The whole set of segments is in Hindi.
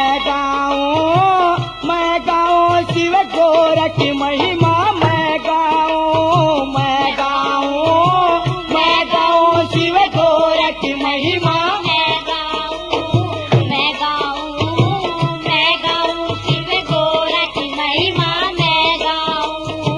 मैं गाऊं शिव गोरख की महिमा। मैं गाऊं शिव गोरख की महिमा। मैं गाऊं शिव गोरख की महिमा। मैं गाऊं।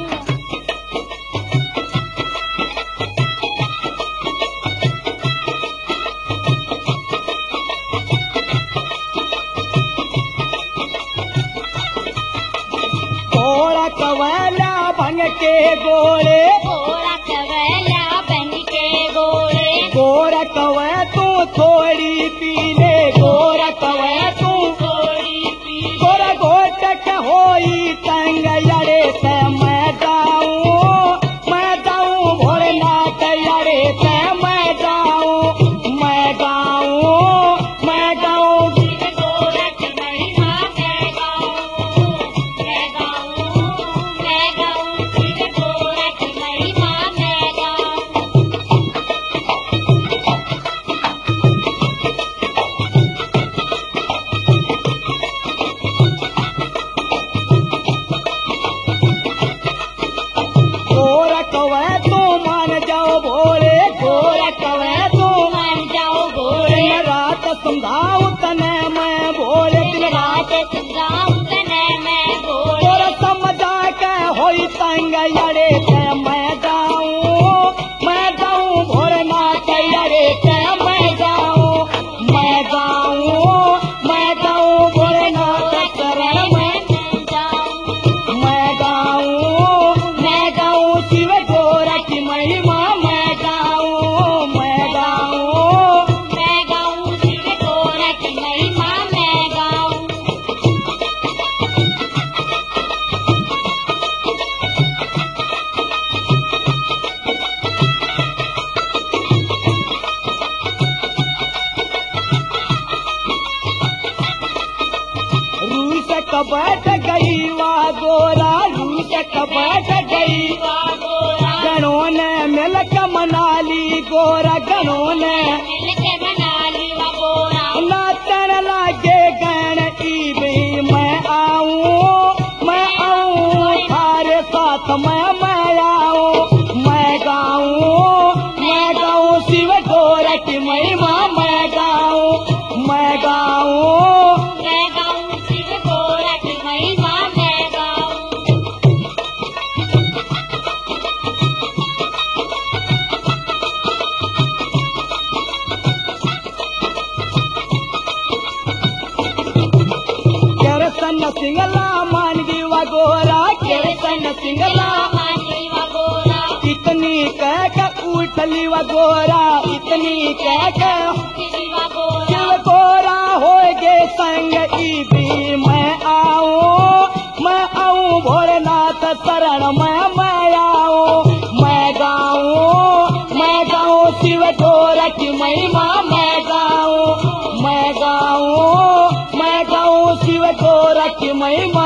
गोरख वाला भंग के गोले, गोरख वाला बन के गोरे। गोरख वह तू थोड़ी पी ले, गोरख वह तू थोड़ी पी गोरा घोटक होई तंग अड़े से। मैं जाऊं भोलेनाथ अड़े से। मैं गाऊं शिव गोरख की महिमा। मैं गाऊं शिव गोरख की महिमा। मैं गाऊं। गोरख वह तू मान जाओ भोले, गोरख वह तू मान जाओ भोले। दिन रात समझाऊं तने मैं भोले, दिन रात गाऊं तने मैं भोले। तोरा समझा के होई तंग अड़े से। मैं जाऊं भोलेनाथ अड़े से। मैं गाऊं भोलेनाथ शरण में। मैं गाऊं शिव गोरख की महिमा। मैं गाऊं शिव गोरख की महिमा। मैं गाऊं। रूस बैठ गई वा गोरा, रूस बैठ गई। गोरा गणों ने मिलक मनाली गोरा, गणों ने मिलके बना लिया गोरा। नाचन लागे गण की भी। मैं आऊं थारे साथ मैं आऊं। मैं गाऊं शिव गोरख की महिमा। मैं गाऊं शिव गोरख की महिमा। मैं गाऊं। केरसन सिंगला मान गिवा गोरा, केरसन सिंगला मान लिया गोरा। इतनी कह के उठली वा गोरा, इतनी कह के लिया गोरा। शिव गोरा हो गे संग ई भी। मैं आऊं भोलेनाथ शरण में। मैं गाऊं शिव गोरख की महिमा। मैं गाऊं शिव गोरख की महिमा।